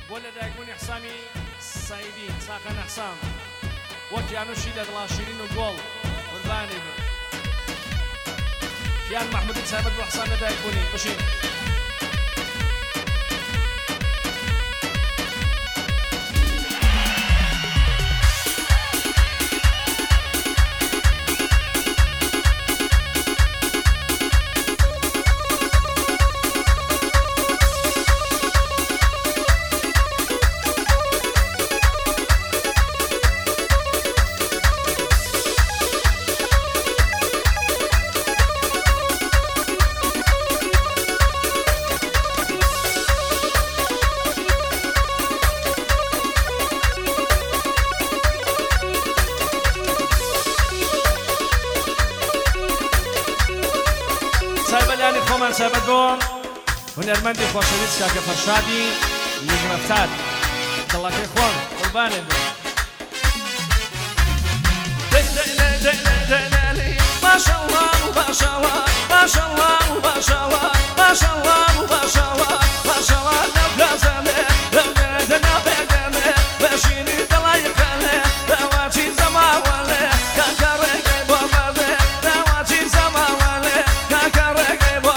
بۆ لەدایکبوونی حسامی سعیدی چاقان حسام وەک یانوشی دەدڵا شیرین و گۆڵ قوربانی بن یان محمودی تایبەت بۆ حسام لەدایکبوونی بشین سابت بۆ هونەرمەندی خۆشەویست کاکە فەرشادی نیگرەفتار دڵەکەی خۆم قوربانێ بێ ماشەڵڵا ماشەڵڵا ماشەڵڵا ماشەڵڵا ماشەڵڵا ماشەڵڵا ماشەڵڵا لەو گازانێ لەو نێدەنا بێگەنێ بەشینی دڵایەکەنێ داواچی زەماوەڵێ کاکە ڕێگەی بۆ بەردێ داواچی زەماوەڵێ کاکە ڕێگەی بۆ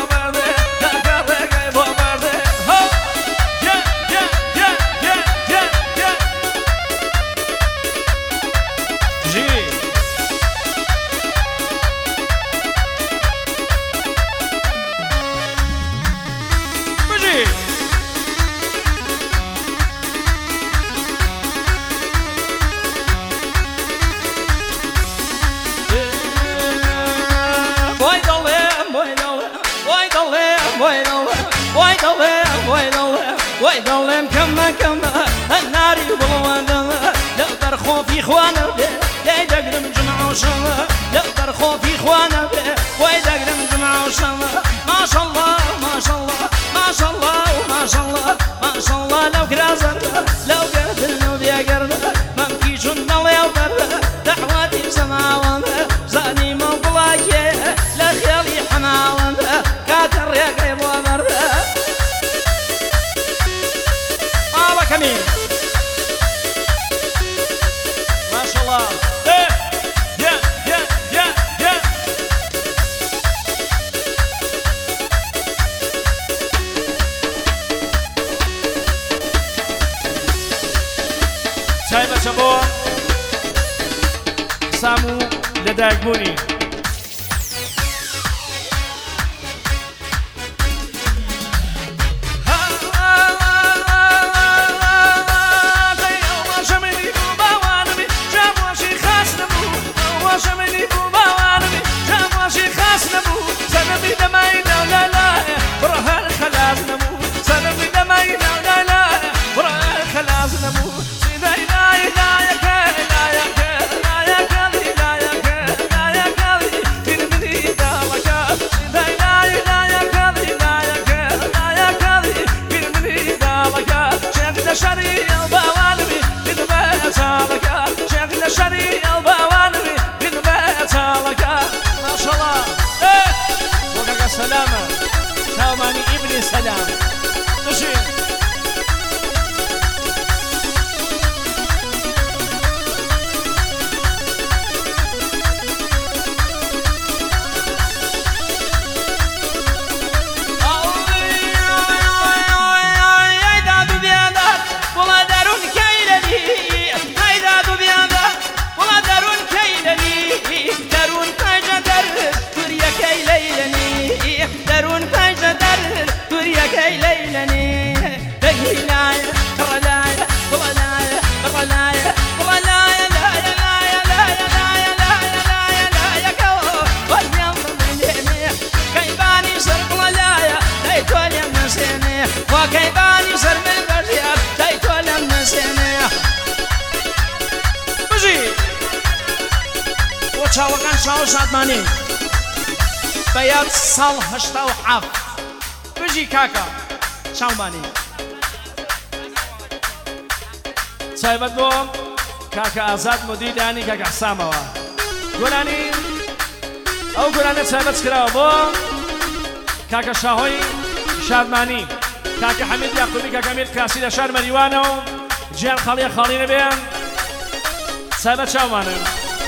وای دڵێم کەمە کەمە هەناری بڵوانەوە لەو دەرخۆفی خوانە بێ لای دەگرم جمعوشەوە لەو دەرخۆفی خوانە بێ وای دەگرم جمعوشەوە ماشەڵڵا ماشەڵڵا ماشەڵڵا و ماشەڵڵا ماشەڵڵا لەو کرازەرە لەو گەردن و دێگەردە مەمکی چون دەڵێو بەرە دەحواتی زەماوەندە زانیمە بڵاکێ لە خێڵی حەماوەندە کاتە ڕێگەی بۆ بەردە كمين ما شاء الله يا يا يا يا تايمة شبو سامو لدايقبوني سلامة سلاماني ابني سلام نشين وكيباني سر من البريات تايتو لما سنة بجي وشاو كان شاو شادماني بيات صال هشتا وحاف بجي كاكا شاو ماني سايبت بوم كاكا آزاد مديداني كاكا حساموا قولاني او قولاني سايبت سكراو بوم كاكا شاهوي شادماني کاکە حەمید یاقوبی کاکە ئەمیر کاسی لە شار مەریوانەوە گیان خاڵیە خاڵی نەبێ سایبەت چاوانە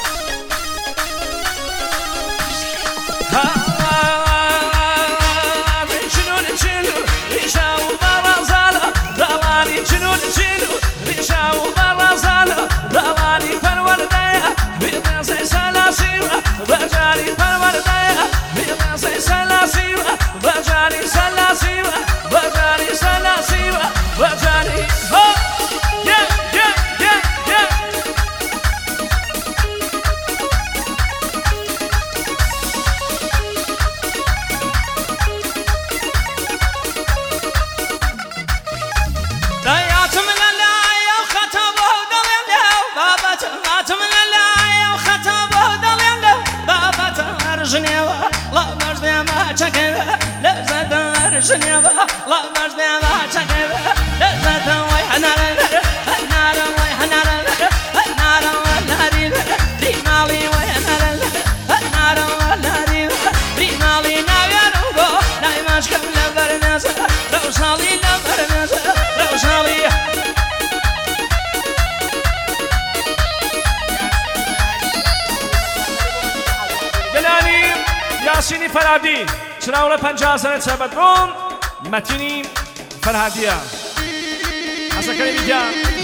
یاسینی فەرهادی چراوە 50 سەنە چەبەدڕۆن مەتینی فەرهادیە حەسەکەی بیدە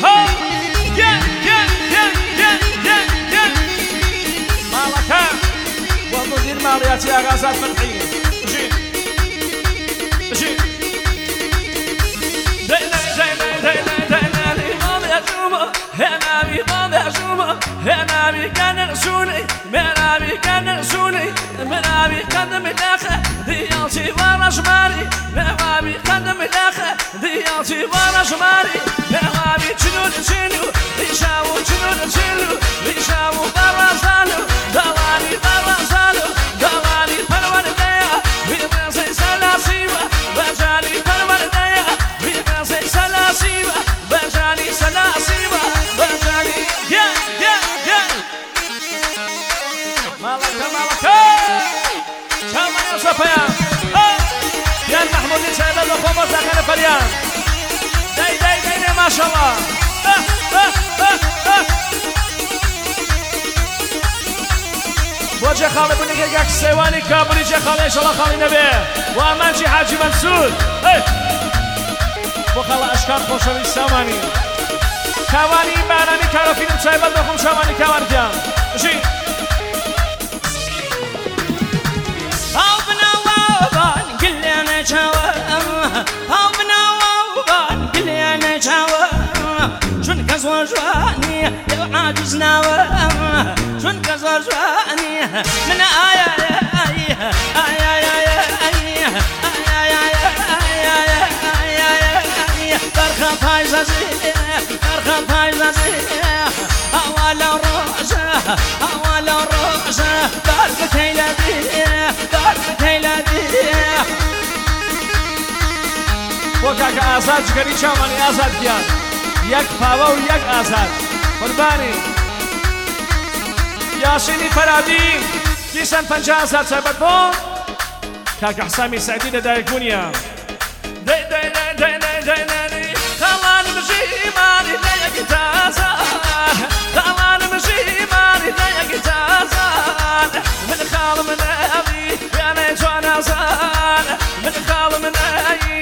ماڵەکە بۆ مدیر ماڵیاتی ئاغازات فەرحی بژین هنامي قاضي عشومة هنامي كان رسولي منامي كان رسولي منامي قدم الأخ ديالتي ورا شمالي منامي قدم الأخ ديالتي ورا شمالي منامي تشنو تشنو ليشاو تشنو تشنو ليشاو برا زالو دواني برا زالو دواني فرور ديا بيبسي سلاسيبا بجاني فرور ديا بيبسي سلاسيبا بجاني سلاسيبا يا محمود سيد الأخوة ساكن فريان داي ما شاء الله وجه خالي بني كيك سيواني كابري جه خالي إن شاء الله خالي نبي وأمانجي حاجي منصور وخلا أشكال خوشوي ساماني كواني باراني كارفين سيد الأخوة ساماني كواني جام شي شون كسر جواني يا عاجز ناوى شون كسر جواني من آية فرخة فايزة فرخة فايزة أول روجة أول روجة دارك تيلادي وكاك آزاد جگری چاوانی آزاد گیان یک پاوا و یک آزاد قربانی یاسینی فەرهادی دیسان 50 سال سەبەت بۆ کاک حسامی سعدی لەدایک بوونیە خاڵانم ژیمانی لە یەکی تازان خاڵانم ژیمانی لە یەکی تازان من خاڵم نەبی یانێ جوان ئازان من خاڵم نەبی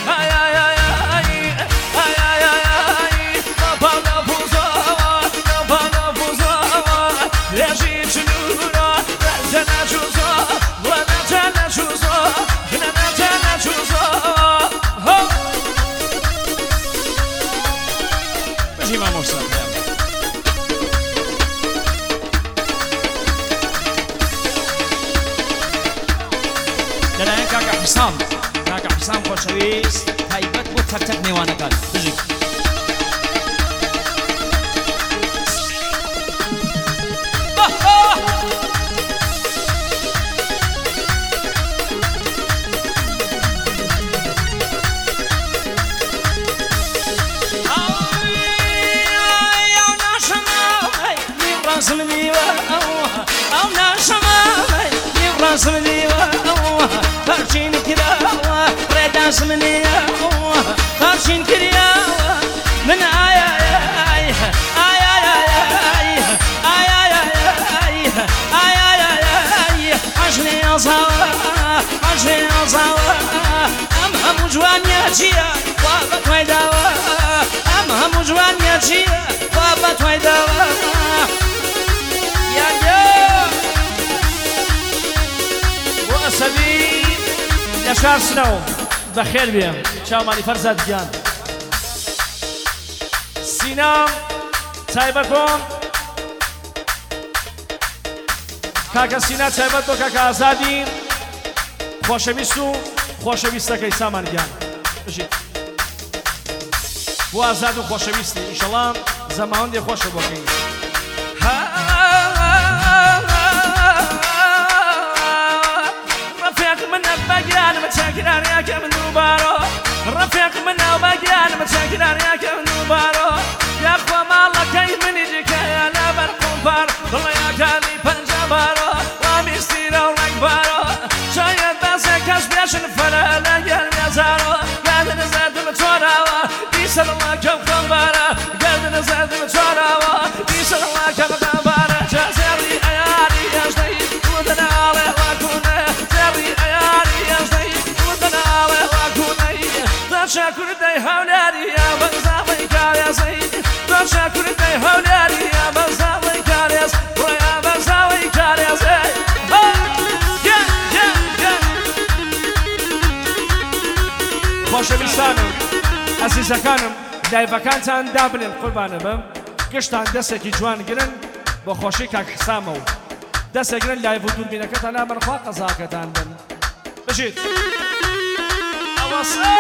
لەلایەن کاکە حسام خۆشەویست تایبەت بۆ تەک نێوانەکان بژین راسم ديوا فرشين كذا ريد اسمني ماشین کریاوە من ئایا عشري أصاوى أم هم جوان ياتيا وابت ويداوى أم هم جوان ياتيا وابت ويداوى يا وأسبي يشار سنو بخير بيهم شاو مالي فرزاد جان سينام تايبكم کاکە سینا تایبەت بۆ کاکە ئازادی خۆشەویست و خۆشەویستەکەی سامانگیان بژیت بۆ ئازاد و خۆشەویستی ئینشەڵا زەماوەندێ خۆشە بۆکەی ڕەفیق منە بەگیانمە چاکرانیاکە من دووبارۆ ڕەفیق منە و بەگیانمە چاکرانیاکە من دووبارۆ یاخوا ماڵەکەی منی دیکەیە لەبەر قومپار دڵەیەکانی پەنجەبارۆ وامیستیرە و ڕێکبارۆ شاید بەسێ کەس بێشن فەرە لەگەر مێزارۆ گەردنە زەردم چۆراوە دیسەڵەکەم خەمبارە گەردنە زەردم چۆراوە دیسەڵەکەم خەمبارە جەزێڕی ئەیاری هێژدەی وتەناڵێ واکوونە زێڕی ئەیاری هێژدەی وتەناڵێ واکوونەی دەشە کوردەی هەولێریە بەزاڵی کارێزەی دەشە کوردەی هەولێریە بەزاڵی کارێز ڕێیا بەزاڵی کارێزەی خۆشەویستانم ئەزیزەکانم لایڤەکانتان دابنێن قوربانە بم گشتان دەستێکی جوان گرن بۆ خۆشی کاک حسامە و دەستێگرن لایڤ و دووربینەکەتان لامەرخوا قەزاکەتان بن بژیت ئەوەسە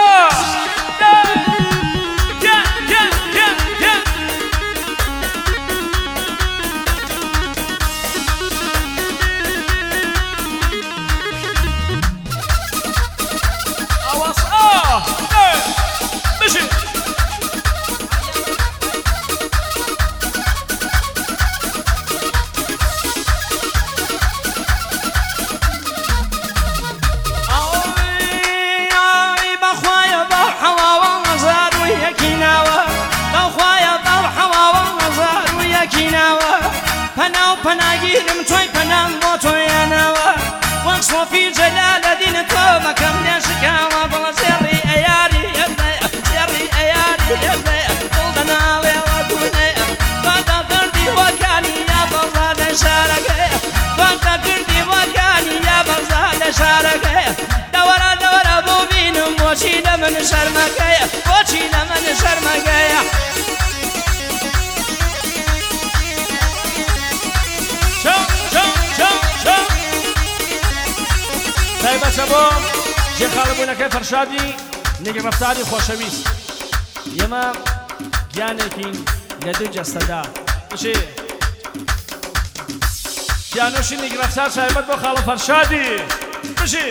پەناگیرم تۆی پەنام بۆ تۆیانەوە وەک سۆفی جەلالەدین تۆ مەکەم لێ شکاوە بەڵە زێڕی ئەیاری هێزەیە زێڕی ئەیاری هێزەیە دڵدەناڵێ وەکوونەیە بەدە کردی وەکانی یا بەزا لە شارەکەیە بەدە کردی وەکانی یا بەزا لە شارەکەیە دەوەرە دەوەرە بۆ بینم بۆچی لە من شەرمەکەیە بۆچی لە من شەرمەکەیە تایبەتە بۆ جێخاڵبوونەکەی فەرشادی نیگەڕەفتاری خۆشەویست ئێمە گیانێکین لە دوو جەستەدا بشێ گیانۆشی نیگەڕەفتار تایبەت بۆ خاڵە فەرشادی بشێ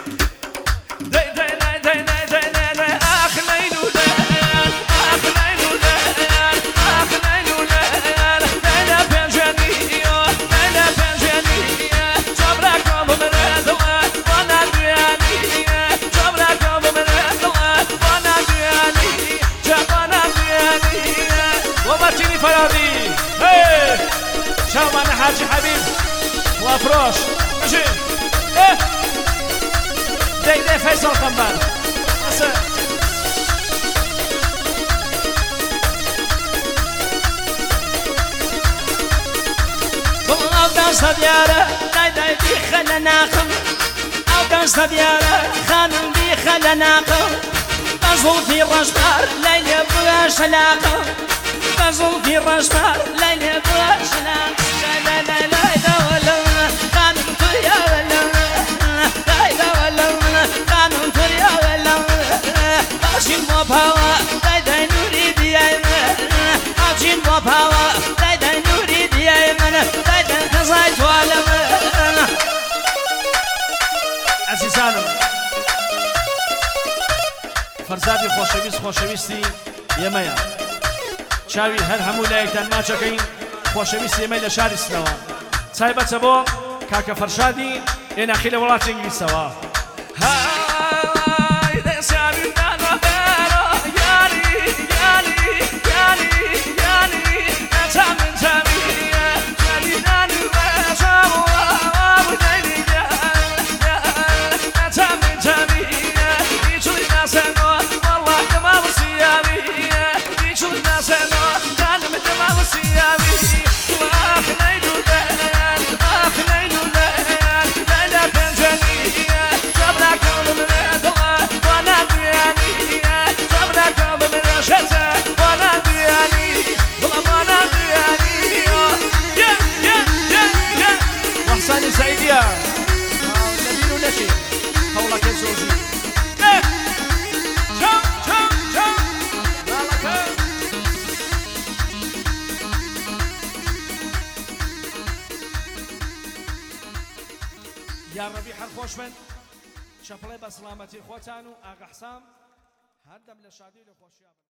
شاومان حاجی حبیب وافروش ماشي داي فيصل قنبان او دانس ديارة داي دي خلناكم او دانس ديارة خانم دي خلناكم بزول في الرشبار ليلة بلاش علاقة بزول في الرشبار ليلة بلاش علاقة لا لا لا لا ولا خانم تريا ولا لا ولا خانم تريا ولا عشين مو بهوا داي نوري دي عشين مو بهوا داي نوري دي داي كزايت ولا عزيزانم فرزادی خۆشەویستی ئێمەیە چاوی هەر هەموو لایەکتان ماچەکەین خۆشەویستی ئێمەی لە شاری سنەوە تایبەتە بۆ کاکە فەرشادی ئێناخی لە وڵاتی ئینگلیسەوە خۆش بن چەپڵێ بە سڵامەتی خۆتان و ئاگەحسام هەردەم لە شادی و لە خۆشییا بن